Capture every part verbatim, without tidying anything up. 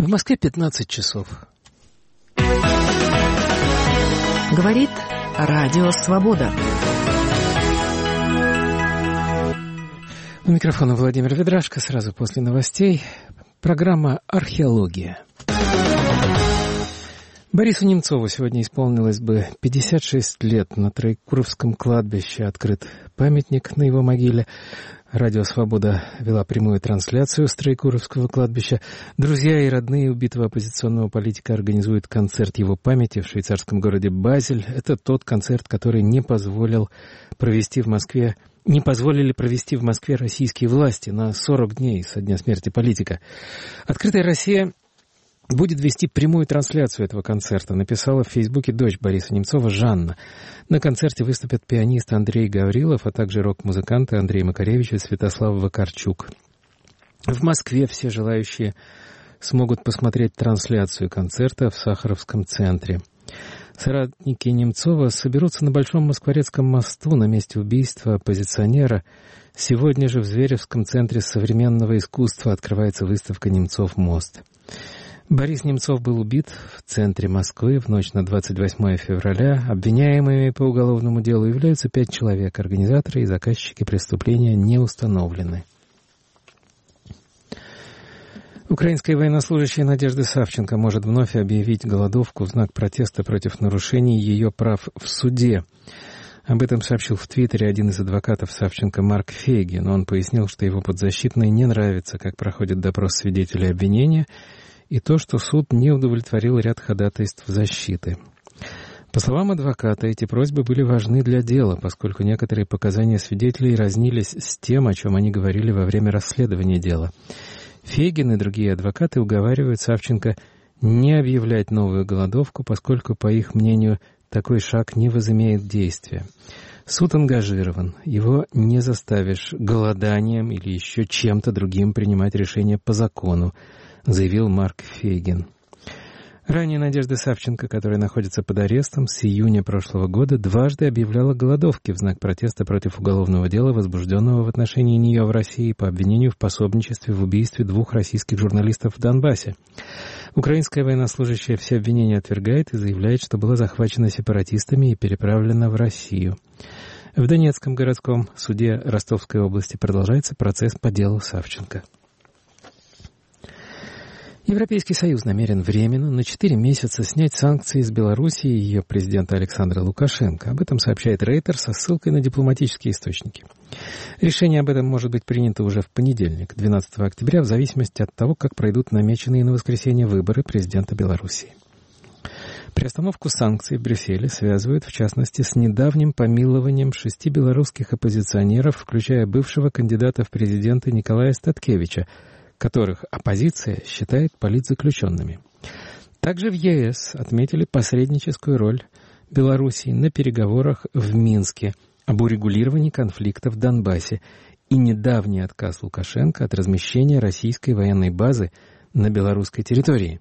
В Москве пятнадцать часов. Говорит Радио Свобода. У микрофона Владимир Ведрашко. Сразу после новостей программа «Археология». Борису Немцову сегодня исполнилось бы пятьдесят шесть лет. На Троекуровском кладбище открыт памятник на его могиле. Радио «Свобода» вела прямую трансляцию с Троекуровского кладбища. Друзья и родные убитого оппозиционного политика организуют концерт его памяти в швейцарском городе Базель. Это тот концерт, который не позволил провести в Москве, не позволили провести в Москве российские власти на сорок дней со дня смерти политика. «Открытая Россия» будет вести прямую трансляцию этого концерта, написала в Фейсбуке дочь Бориса Немцова Жанна. На концерте выступят пианист Андрей Гаврилов, а также рок-музыканты Андрей Макаревич и Святослав Вакарчук. В Москве все желающие смогут посмотреть трансляцию концерта в Сахаровском центре. Соратники Немцова соберутся на Большом Москворецком мосту на месте убийства оппозиционера. Сегодня же в Зверевском центре современного искусства открывается выставка «Немцов мост». Борис Немцов был убит в центре Москвы в ночь на двадцать восьмое февраля. Обвиняемыми по уголовному делу являются пять человек. Организаторы и заказчики преступления не установлены. Украинская военнослужащая Надежда Савченко может вновь объявить голодовку в знак протеста против нарушений ее прав в суде. Об этом сообщил в Твиттере один из адвокатов Савченко Марк Фейгин. Он пояснил, что его подзащитной не нравится, как проходит допрос свидетелей обвинения, и то, что суд не удовлетворил ряд ходатайств защиты. По словам адвоката, эти просьбы были важны для дела, поскольку некоторые показания свидетелей разнились с тем, о чем они говорили во время расследования дела. Фейгин и другие адвокаты уговаривают Савченко не объявлять новую голодовку, поскольку, по их мнению, такой шаг не возымеет действия. Суд ангажирован, его не заставишь голоданием или еще чем-то другим принимать решения по закону, заявил Марк Фейгин. Ранее Надежда Савченко, которая находится под арестом с июня прошлого года, дважды объявляла голодовки в знак протеста против уголовного дела, возбужденного в отношении нее в России по обвинению в пособничестве в убийстве двух российских журналистов в Донбассе. Украинская военнослужащая все обвинения отвергает и заявляет, что была захвачена сепаратистами и переправлена в Россию. В Донецком городском суде Ростовской области продолжается процесс по делу Савченко. Европейский Союз намерен временно на четыре месяца снять санкции с Белоруссии и ее президента Александра Лукашенко. Об этом сообщает Рейтер со ссылкой на дипломатические источники. Решение об этом может быть принято уже в понедельник, двенадцатого октября, в зависимости от того, как пройдут намеченные на воскресенье выборы президента Белоруссии. Приостановку санкций в Брюсселе связывают, в частности, с недавним помилованием шести белорусских оппозиционеров, включая бывшего кандидата в президенты Николая Статкевича, которых оппозиция считает политзаключенными. Также в ЕС отметили посредническую роль Белоруссии на переговорах в Минске об урегулировании конфликта в Донбассе и недавний отказ Лукашенко от размещения российской военной базы на белорусской территории.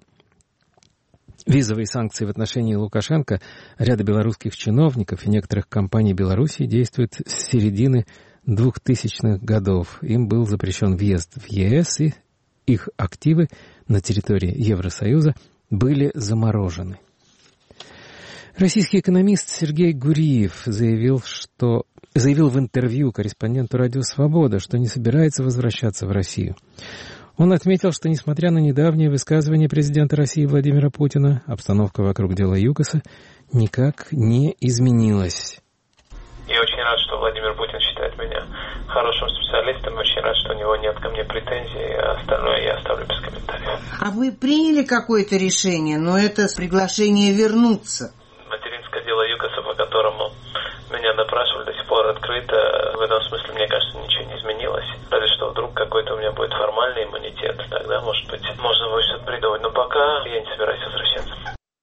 Визовые санкции в отношении Лукашенко, ряда белорусских чиновников и некоторых компаний Белоруссии действуют с середины двухтысячных годов. Им был запрещен въезд в ЕС, и их активы на территории Евросоюза были заморожены. Российский экономист Сергей Гуриев заявил, что, заявил в интервью корреспонденту «Радио Свобода», что не собирается возвращаться в Россию. Он отметил, что, несмотря на недавнее высказывание президента России Владимира Путина, обстановка вокруг дела ЮКОСа никак не изменилась. Я очень рад, что Владимир Путин считает меня хорошим специалистом. Очень рад, что у него нет ко мне претензий, а остальное я оставлю без комментариев. А вы приняли какое-то решение, но это приглашение вернуться? Материнское дело ЮКОСа, по которому меня допрашивали, до сих пор открыто. В этом смысле, мне кажется, ничего не изменилось. Разве что вдруг какой-то у меня будет формальный иммунитет. Тогда, может быть, можно будет что-то придумать. Но пока я не собираюсь возвращаться.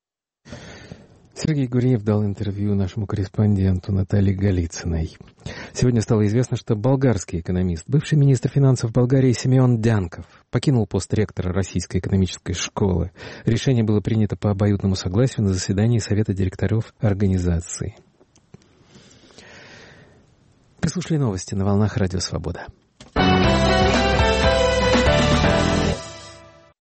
Сергей Гуриев дал интервью нашему корреспонденту Наталье Голицыной. Сегодня стало известно, что болгарский экономист, бывший министр финансов Болгарии Симеон Дянков, покинул пост ректора Российской экономической школы. Решение было принято по обоюдному согласию на заседании Совета директоров организации. Послушали новости на волнах Радио Свобода.